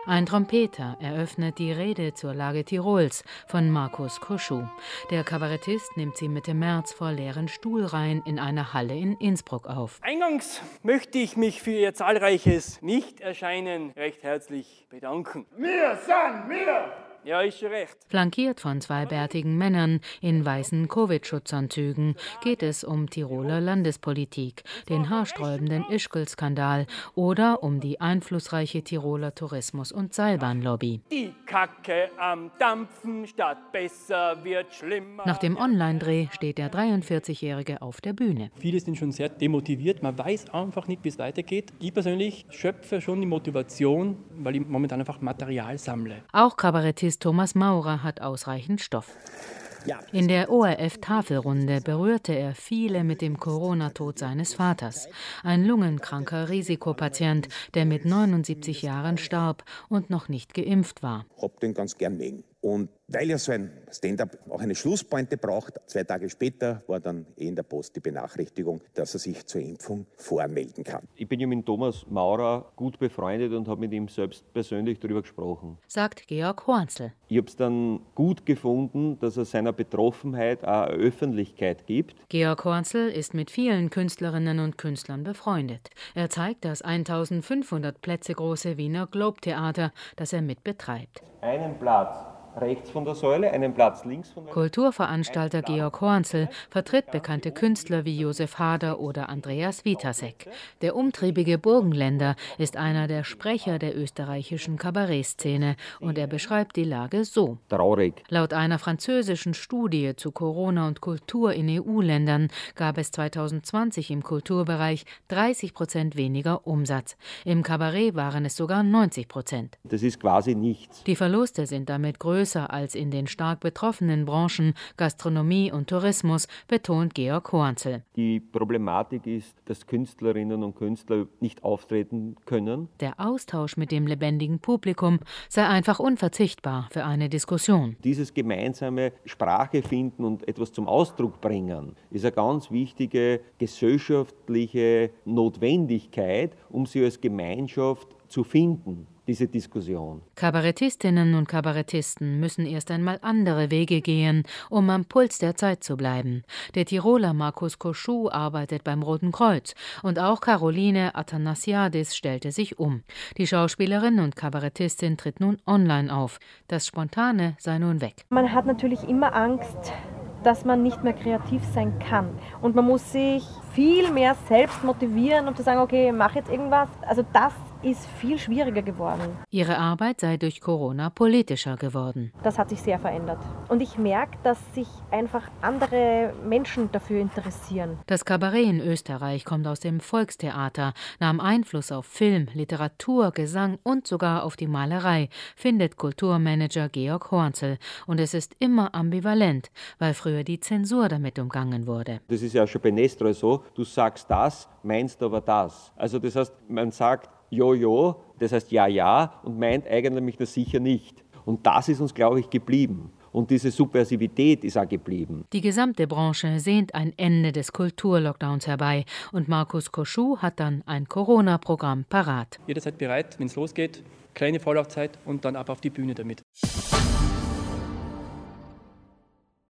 Ein Trompeter eröffnet die Rede zur Lage Tirols von Markus Koschuh. Der Kabarettist nimmt sie Mitte März vor leeren Stuhlreihen in einer Halle in Innsbruck auf. Eingangs möchte ich mich für Ihr zahlreiches Nichterscheinen recht herzlich bedanken. Wir sind wir! Ja, ist schon recht. Flankiert von zwei bärtigen Männern in weißen Covid-Schutzanzügen geht es um Tiroler Landespolitik, den haarsträubenden Ischgl-Skandal oder um die einflussreiche Tiroler Tourismus- und Seilbahnlobby. Die Kacke am Dampfen, statt besser wird schlimmer. Nach dem Online-Dreh steht der 43-Jährige auf der Bühne. Viele sind schon sehr demotiviert, man weiß einfach nicht, wie es weitergeht. Ich persönlich schöpfe schon die Motivation, weil ich momentan einfach Material sammle. Auch Kabarettist Thomas Maurer hat ausreichend Stoff. In der ORF-Tafelrunde berührte er viele mit dem Corona-Tod seines Vaters. Ein lungenkranker Risikopatient, der mit 79 Jahren starb und noch nicht geimpft war. Ich hab den ganz gern mögen. Und weil ja so ein Stand-up auch eine Schlusspointe braucht, 2 Tage später war dann in der Post die Benachrichtigung, dass er sich zur Impfung vormelden kann. Ich bin ja mit Thomas Maurer gut befreundet und habe mit ihm selbst persönlich darüber gesprochen. Sagt Georg Hornzl. Ich habe es dann gut gefunden, dass er seiner Betroffenheit auch eine Öffentlichkeit gibt. Georg Hornzl ist mit vielen Künstlerinnen und Künstlern befreundet. Er zeigt das 1500 Plätze große Wiener Globe-Theater, das er mitbetreibt. Einen Platz rechts von der Säule, einen Platz links von der Säule. Kulturveranstalter Georg Hornzl vertritt bekannte Künstler wie Josef Hader oder Andreas Witasek. Der umtriebige Burgenländer ist einer der Sprecher der österreichischen Kabarettszene und er beschreibt die Lage so. Traurig. Laut einer französischen Studie zu Corona und Kultur in EU-Ländern gab es 2020 im Kulturbereich 30% weniger Umsatz. Im Kabarett waren es sogar 90%. Das ist quasi nichts. Die Verluste sind damit größer als in den stark betroffenen Branchen Gastronomie und Tourismus, betont Georg Hornzl. Die Problematik ist, dass Künstlerinnen und Künstler nicht auftreten können. Der Austausch mit dem lebendigen Publikum sei einfach unverzichtbar für eine Diskussion. Dieses gemeinsame Sprache finden und etwas zum Ausdruck bringen, ist eine ganz wichtige gesellschaftliche Notwendigkeit, um sie als Gemeinschaft zu finden. Diese Diskussion. Kabarettistinnen und Kabarettisten müssen erst einmal andere Wege gehen, um am Puls der Zeit zu bleiben. Der Tiroler Markus Koschuh arbeitet beim Roten Kreuz und auch Caroline Athanasiadis stellte sich um. Die Schauspielerin und Kabarettistin tritt nun online auf. Das Spontane sei nun weg. Man hat natürlich immer Angst, dass man nicht mehr kreativ sein kann. Und man muss sich viel mehr selbst motivieren und zu sagen, okay, mach jetzt irgendwas. Also das ist viel schwieriger geworden. Ihre Arbeit sei durch Corona politischer geworden. Das hat sich sehr verändert. Und ich merke, dass sich einfach andere Menschen dafür interessieren. Das Kabarett in Österreich kommt aus dem Volkstheater, nahm Einfluss auf Film, Literatur, Gesang und sogar auf die Malerei, findet Kulturmanager Georg Hornzl. Und es ist immer ambivalent, weil früher die Zensur damit umgangen wurde. Das ist ja schon bei Nestroy so, du sagst das, meinst aber das. Also das heißt, man sagt Jo, das heißt ja und meint eigentlich das sicher nicht. Und das ist uns, glaube ich, geblieben. Und diese Subversivität ist auch geblieben. Die gesamte Branche sehnt ein Ende des Kulturlockdowns herbei. Und Markus Koschuh hat dann ein Corona-Programm parat. Jederzeit bereit, wenn es losgeht, kleine Vorlaufzeit und dann ab auf die Bühne damit.